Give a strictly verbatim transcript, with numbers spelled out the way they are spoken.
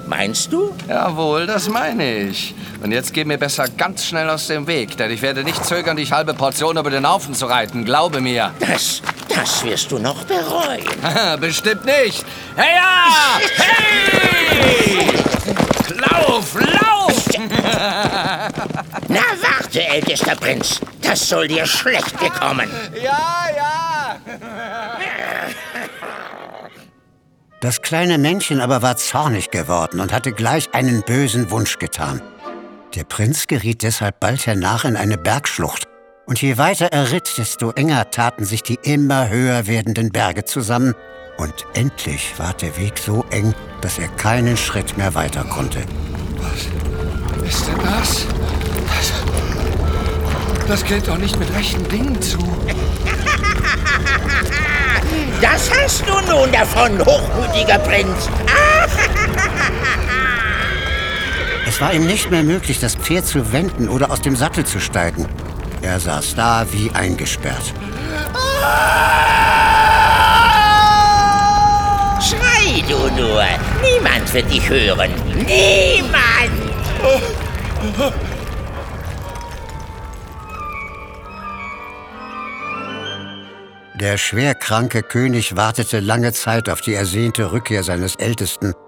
Meinst du? Jawohl, das meine ich. Und jetzt geh mir besser ganz schnell aus dem Weg, denn ich werde nicht zögern, dich halbe Portion über den Haufen zu reiten. Glaube mir. Das, das wirst du noch bereuen. Bestimmt nicht. Hey, ja! Hey! Lauf, lauf! Na, warte, ältester Prinz. Das soll dir schlecht bekommen. Ja, ja! Das kleine Männchen aber war zornig geworden und hatte gleich einen bösen Wunsch getan. Der Prinz geriet deshalb bald hernach in eine Bergschlucht. Und je weiter er ritt, desto enger taten sich die immer höher werdenden Berge zusammen. Und endlich war der Weg so eng, dass er keinen Schritt mehr weiter konnte. Was ist denn das? Das, das geht doch nicht mit rechten Dingen zu. Das hast du nun davon, hochmütiger Prinz. Es war ihm nicht mehr möglich, das Pferd zu wenden oder aus dem Sattel zu steigen. Er saß da wie eingesperrt. Schrei du nur. Niemand wird dich hören. Niemand! Der schwerkranke König wartete lange Zeit auf die ersehnte Rückkehr seines Ältesten